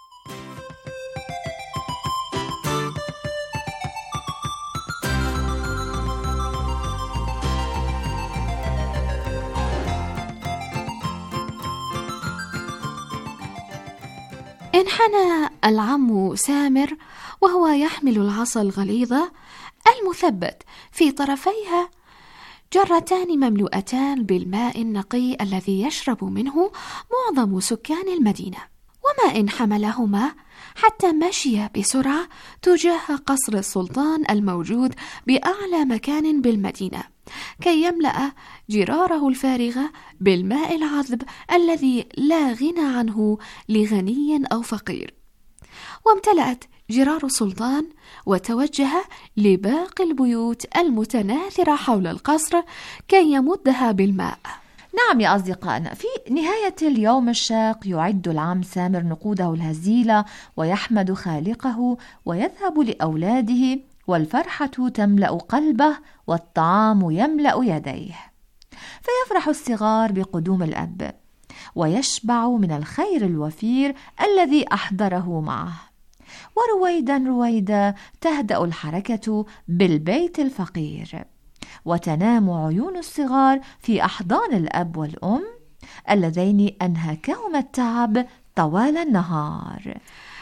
انحنى العم سامر وهو يحمل العصا الغليظة المثبت في طرفيها جرتان مملوءتان بالماء النقي الذي يشرب منه معظم سكان المدينة، وما إن حملهما حتى مشي بسرعة تجاه قصر السلطان الموجود بأعلى مكان بالمدينة كي يملأ جراره الفارغة بالماء العذب الذي لا غنى عنه لغني أو فقير. وامتلأت جرار السلطان وتوجه لباقي البيوت المتناثرة حول القصر كي يمدها بالماء. نعم يا أصدقائنا، في نهاية اليوم الشاق يعد العم سامر نقوده الهزيلة ويحمد خالقه ويذهب لأولاده، والفرحة تملأ قلبه والطعام يملأ يديه. فيفرح الصغار بقدوم الأب ويشبع من الخير الوفير الذي أحضره معه. ورويدا رويدا تهدأ الحركة بالبيت الفقير، وتنام عيون الصغار في أحضان الأب والأم اللذين أنهكهما التعب طوال النهار.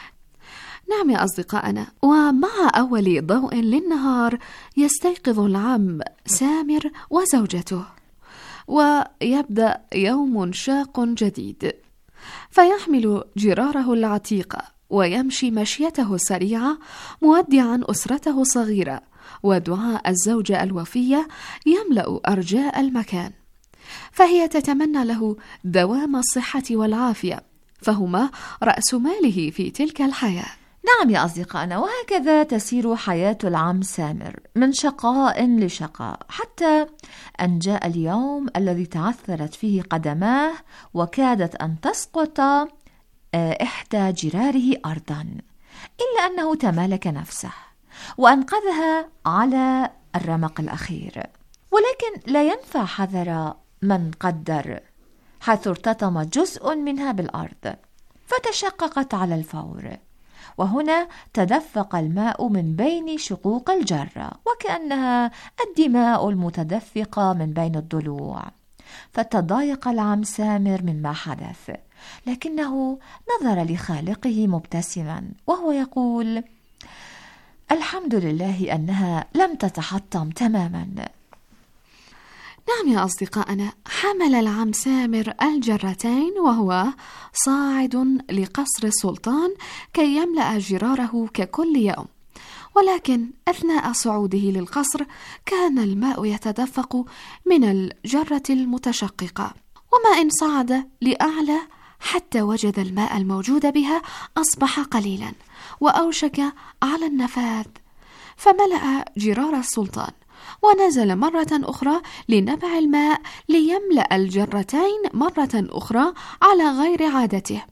نعم يا أصدقائنا، ومع أول ضوء للنهار يستيقظ العم سامر وزوجته، ويبدأ يوم شاق جديد، فيحمل جراره العتيق ويمشي مشيته السريعة مودعا أسرته الصغيرة، ودعاء الزوجة الوفية يملأ أرجاء المكان، فهي تتمنى له دوام الصحة والعافية، فهما رأس ماله في تلك الحياة. نعم يا أصدقائنا، وهكذا تسير حياة العم سامر من شقاء لشقاء، حتى أن جاء اليوم الذي تعثرت فيه قدماه وكادت أن تسقط إحدى جراره أرضا، إلا أنه تمالك نفسه وأنقذها على الرمق الأخير. ولكن لا ينفع حذر من قدر، حيث ارتطم جزء منها بالأرض فتشققت على الفور، وهنا تدفق الماء من بين شقوق الجرة وكأنها الدماء المتدفقة من بين الضلوع. فتضايق العم سامر مما حدث، لكنه نظر لخالقه مبتسما وهو يقول: الحمد لله أنها لم تتحطم تماما. نعم يا أصدقائنا، حمل العم سامر الجرتين وهو صاعد لقصر السلطان كي يملأ جراره ككل يوم، ولكن أثناء صعوده للقصر كان الماء يتدفق من الجرة المتشققة، وما إن صعد لأعلى حتى وجد الماء الموجود بها أصبح قليلا وأوشك على النفاذ، فملأ جرار السلطان ونزل مرة أخرى لنبع الماء ليملأ الجرتين مرة أخرى على غير عادته،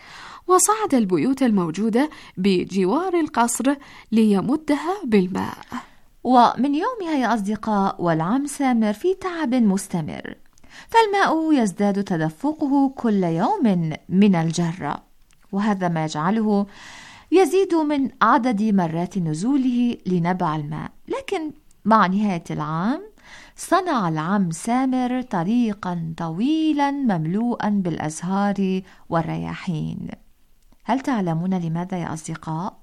وصعد البيوت الموجودة بجوار القصر ليمدها بالماء. ومن يومها يا أصدقاء والعم سامر في تعب مستمر، فالماء يزداد تدفقه كل يوم من الجرة، وهذا ما يجعله يزيد من عدد مرات نزوله لنبع الماء. لكن مع نهاية العام صنع العم سامر طريقا طويلا مملوءا بالأزهار والرياحين. هل تعلمون لماذا يا أصدقاء؟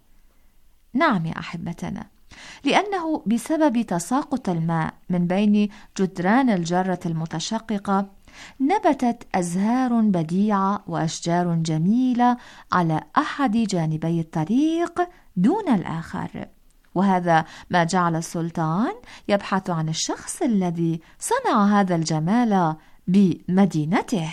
نعم يا أحبتنا، لأنه بسبب تساقط الماء من بين جدران الجرة المتشققة نبتت أزهار بديعة وأشجار جميلة على أحد جانبي الطريق دون الآخر، وهذا ما جعل السلطان يبحث عن الشخص الذي صنع هذا الجمال بمدينته.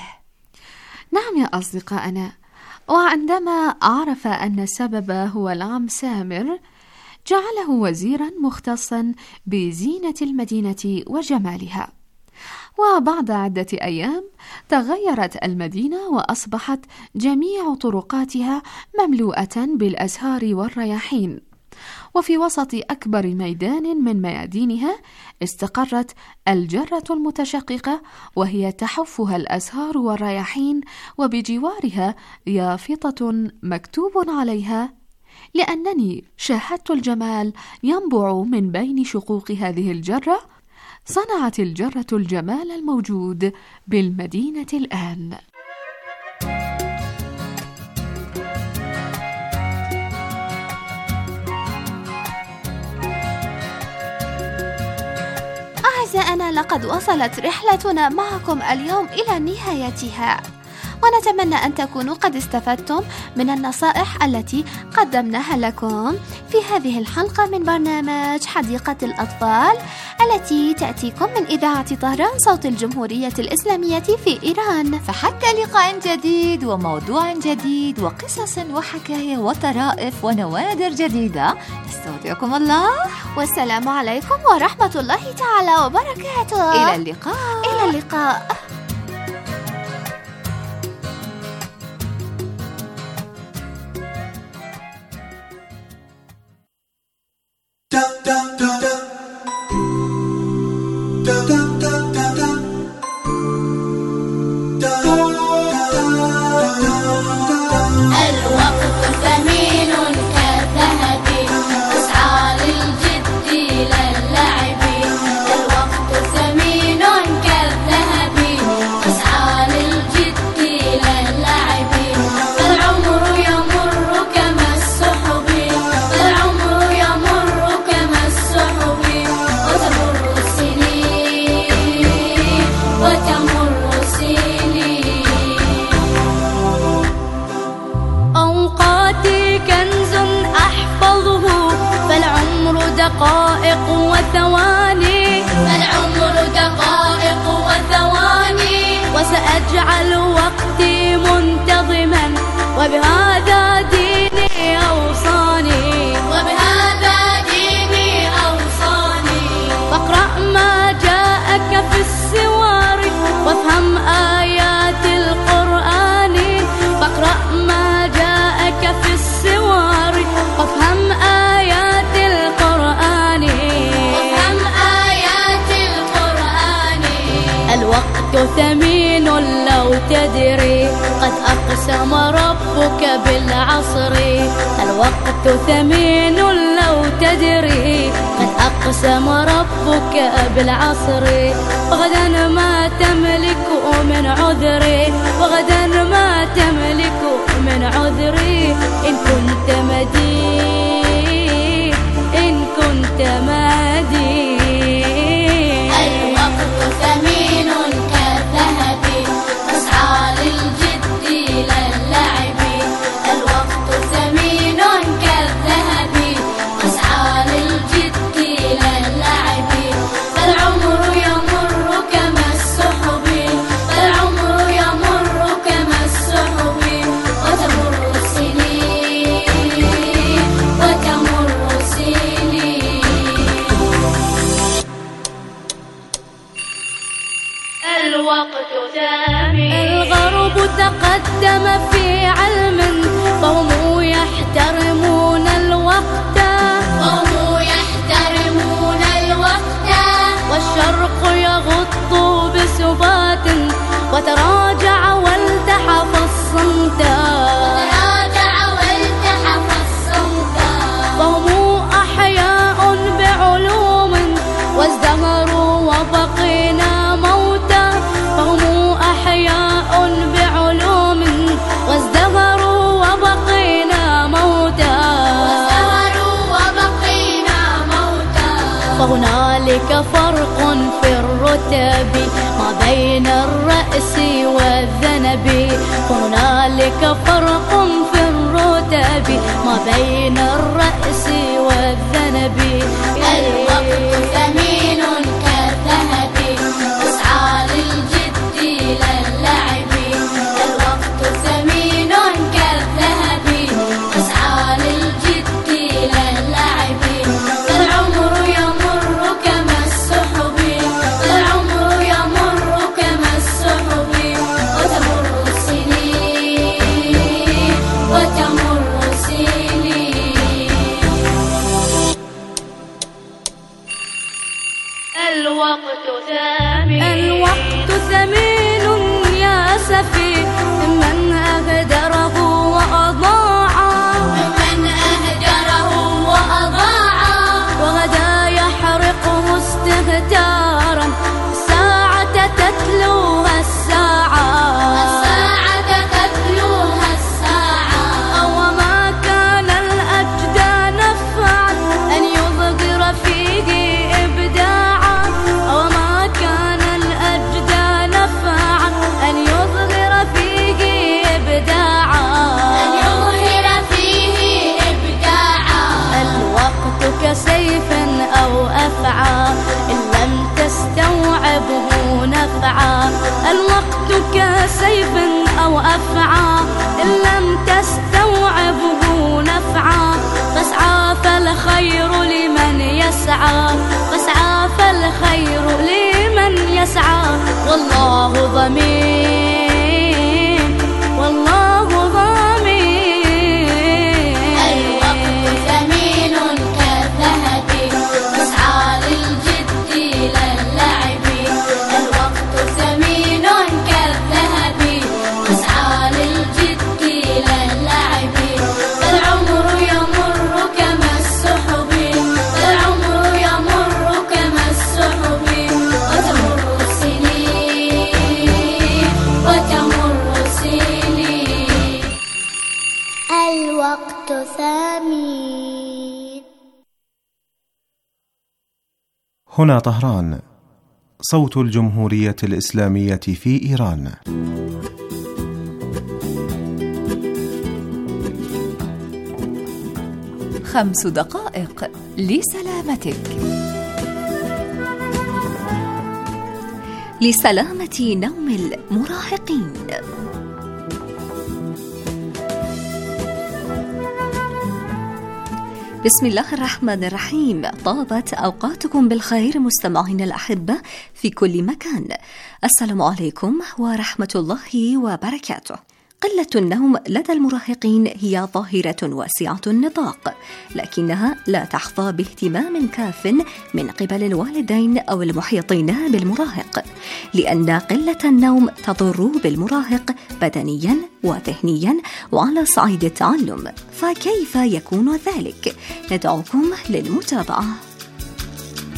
نعم يا أصدقائنا، وعندما عرف أن السبب هو العم سامر جعله وزيرا مختصا بزينة المدينة وجمالها. وبعد عدة أيام تغيرت المدينة وأصبحت جميع طرقاتها مملوءة بالأزهار والرياحين، وفي وسط أكبر ميدان من ميادينها استقرت الجرة المتشققة وهي تحفها الأزهار والرياحين، وبجوارها يافطة مكتوب عليها: لأنني شاهدت الجمال ينبع من بين شقوق هذه الجرة، صنعت الجرة الجمال الموجود بالمدينة الآن. أعزائنا، لقد وصلت رحلتنا معكم اليوم إلى نهايتها، ونتمنى أن تكونوا قد استفدتم من النصائح التي قدمناها لكم في هذه الحلقة من برنامج حديقة الأطفال التي تأتيكم من إذاعة طهران صوت الجمهورية الإسلامية في إيران. فحتى لقاء جديد وموضوع جديد وقصص وحكاية وطرائف ونوادر جديدة، نستودعكم الله، والسلام عليكم ورحمة الله تعالى وبركاته. إلى اللقاء. إلى اللقاء. دقائق وثواني، فالعمر دقائق وثواني، وسأجعل وقتي منتظما، وبهذا ديني أوصاني، وبهذا ديني أوصاني. فاقرأ ما جاءك في السوار وافهم آيات القرآن، فاقرأ ما جاءك في السوار وافهم آيات القرآن، وافهم آيات القرآن. الوقت ثمين لو تدري، قد أقسم ربك بالعصر. الوقت ثمين لو تدري، قد أقسم أقسم ربك بالعصر وغدا ما تملك من عذري وغدا ما تملك من عذري إن كنت مدين إن كنت مدين. الوقت ثمين كالذهب فاسعى للجد لا اللعب. الوقت ثمين كالذهب فاسعى للجد لا اللعب. فالعمر يمر كما السحب فالعمر يمر كما السحب وتمر السنين وتمر السنين. الوقت ثامن. الغرب تقدم في علم فهم يحترمون الوقت وهم يحترمون الوقت. والشرق يغط بسبات وتراجع والتحف الصمت وتراجع والتحف الصمت. فهم أحياء بعلوم وازدهروا وبقينا موتى. فهم أحياء بعلوم وازدهروا وبقينا موتى. وازدهروا وبقينا موتى. فهنالك فرق في الرتب ما بين الرأس والذنب. فهنالك فرق في الرتب ما بين الرأس والذنب. الوقت ثمين كالذهب فاسعى للجد لا اللعب. الوقت ثمين كالذهب فاسعى للجد لا اللعب. فالعمر يمر كما السحب فالعمر يمر كما السحب وتمر السنين وتمر السنين. الوقت ثمين. الوقت ثمين يا أسفي من أهدره وأضاعا من أهدره وأضاعا. وغدا يحرقه استهتارا الساعة تتلوها الساعة الساعة تتلوها الساعة. وما كان الأجدى نفعا أن يظهر فيه إبداعا. وما كان الأجدى نفعا أن يظهر فيه إبداعا. أن يظهر فيه إبداعا. الوقت كسيف أو أفعى إن لم تستوعبه نفعا. الوقت كسيف أو أفعى إن لم تستوعبه نفعا. فاسعى فالخير لمن يسعى فاسعى فالخير لمن يسعى. والله ضمين والله ضمين. الوقت ثمين كالذهب فاسعى للجد لا اللعب. الوقت ثمين كالذهب فاسعى للجد لا اللعب. فالعمر يمر كما السحب فالعمر يمر كما السحب وتمر السنين وتمر السنين. الوقت ثمين. هنا طهران، صوت الجمهورية الإسلامية في إيران. خمس دقائق لسلامتك. لسلامة نوم المراهقين. بسم الله الرحمن الرحيم. طابت أوقاتكم بالخير مستمعين الأحبة في كل مكان. السلام عليكم ورحمة الله وبركاته. قلة النوم لدى المراهقين هي ظاهرة واسعة النطاق، لكنها لا تحظى باهتمام كاف من قبل الوالدين أو المحيطين بالمراهق، لأن قلة النوم تضر بالمراهق بدنيا وذهنيا وعلى صعيد التعلم. فكيف يكون ذلك؟ ندعوكم للمتابعة.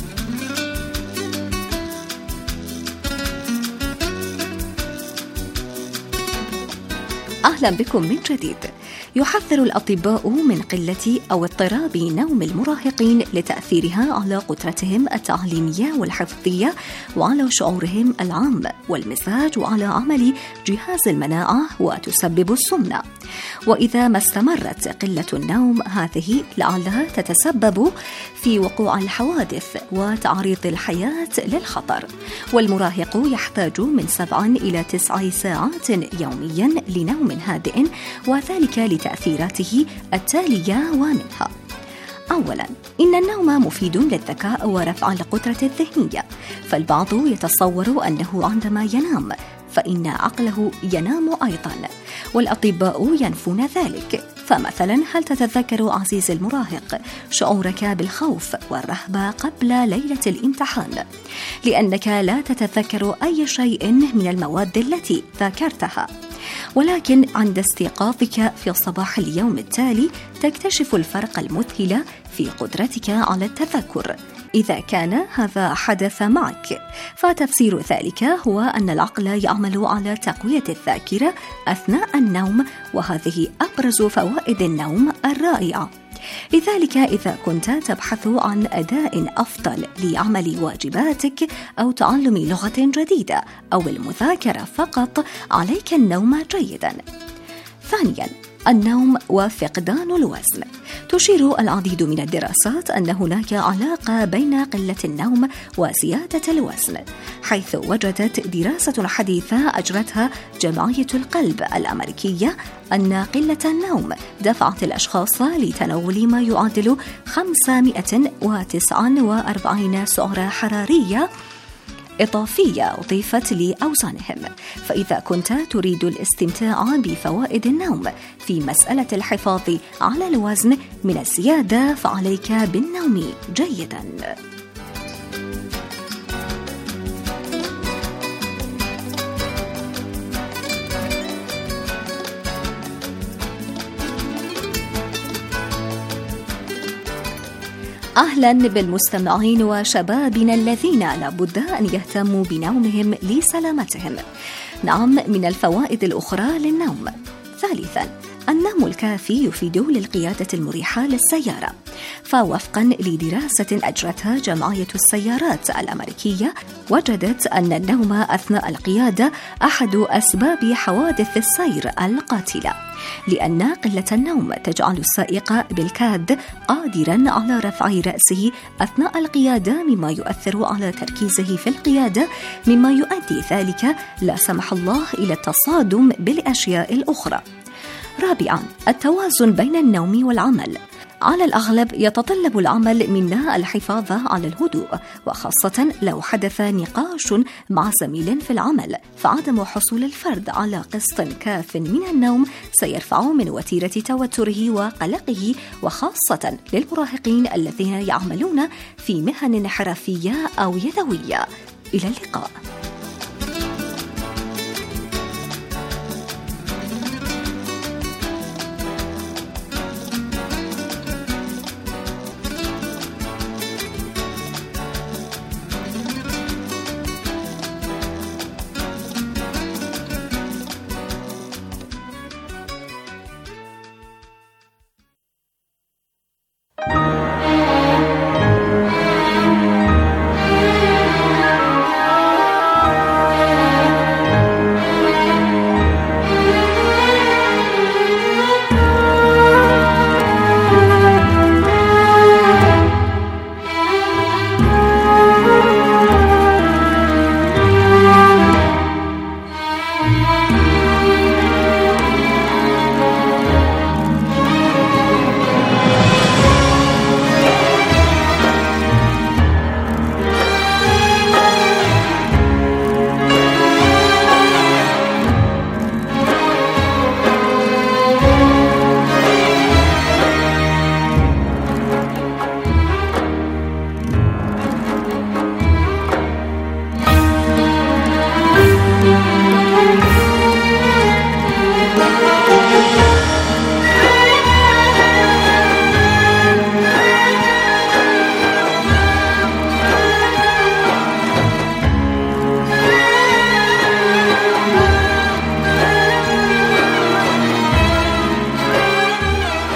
أهلا بكم من جديد. يحذر الأطباء من قلة أو اضطراب نوم المراهقين لتأثيرها على قدرتهم التعليمية والحفظية وعلى شعورهم العام والمزاج وعلى عمل جهاز المناعة، وتسبب السمنة. وإذا ما استمرت قلة النوم هذه لعلها تتسبب في وقوع الحوادث وتعريض الحياة للخطر. والمراهق يحتاج من سبع إلى تسع ساعات يوميا لنوم هادئ، وذلك لتأثيراته التالية ومنها: أولا، إن النوم مفيد للذكاء ورفع القدرة الذهنية، فالبعض يتصور أنه عندما ينام فإن عقله ينام أيضا، والأطباء ينفون ذلك. فمثلا، هل تتذكر عزيزي المراهق شعورك بالخوف والرهبة قبل ليلة الامتحان لأنك لا تتذكر أي شيء من المواد التي ذاكرتها، ولكن عند استيقاظك في صباح اليوم التالي تكتشف الفرق المذهل في قدرتك على التذكر إذا كان هذا حدث معك؟ فتفسير ذلك هو أن العقل يعمل على تقوية الذاكرة أثناء النوم، وهذه أبرز فوائد النوم الرائعة. لذلك إذا كنت تبحث عن أداء أفضل لعمل واجباتك أو تعلم لغة جديدة أو المذاكرة فقط، عليك النوم جيدا. ثانيا، النوم وفقدان الوزن. تشير العديد من الدراسات أن هناك علاقة بين قلة النوم وزيادة الوزن، حيث وجدت دراسة حديثة أجرتها جمعية القلب الأمريكية أن قلة النوم دفعت الأشخاص لتناول ما يعادل خمسمائة وتسعة وأربعين سعرة حرارية إضافية أضيفت لأوزانهم. فإذا كنت تريد الاستمتاع بفوائد النوم في مسألة الحفاظ على الوزن من الزيادة، فعليك بالنوم جيدا. أهلا بالمستمعين وشبابنا الذين لابد أن يهتموا بنومهم لسلامتهم. نعم، من الفوائد الأخرى للنوم: ثالثا، النوم الكافي يفيد للقيادة المريحة للسيارة. فوفقا لدراسة أجرتها جمعية السيارات الأمريكية، وجدت أن النوم أثناء القيادة أحد أسباب حوادث السير القاتلة، لأن قلة النوم تجعل السائق بالكاد قادرا على رفع رأسه أثناء القيادة، مما يؤثر على تركيزه في القيادة، مما يؤدي ذلك لا سمح الله إلى التصادم بالأشياء الأخرى. رابعا، التوازن بين النوم والعمل. على الأغلب يتطلب العمل منا الحفاظ على الهدوء، وخاصة لو حدث نقاش مع زميل في العمل، فعدم حصول الفرد على قسط كاف من النوم سيرفع من وتيرة توتره وقلقه، وخاصة للمراهقين الذين يعملون في مهن حرفية أو يدوية. إلى اللقاء.